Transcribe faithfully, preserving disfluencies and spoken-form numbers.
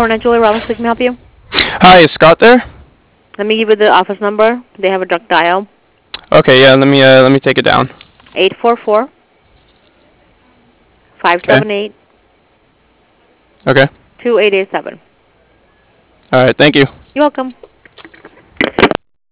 Coronet Julie Rollins, we can help you. Hi, is Scott there? Let me give you the office number. They have a direct dial. Okay, yeah, let me uh, let me take it down. eight four four, five seven eight, Okay. two eight eight seven. All right, thank you. You're welcome.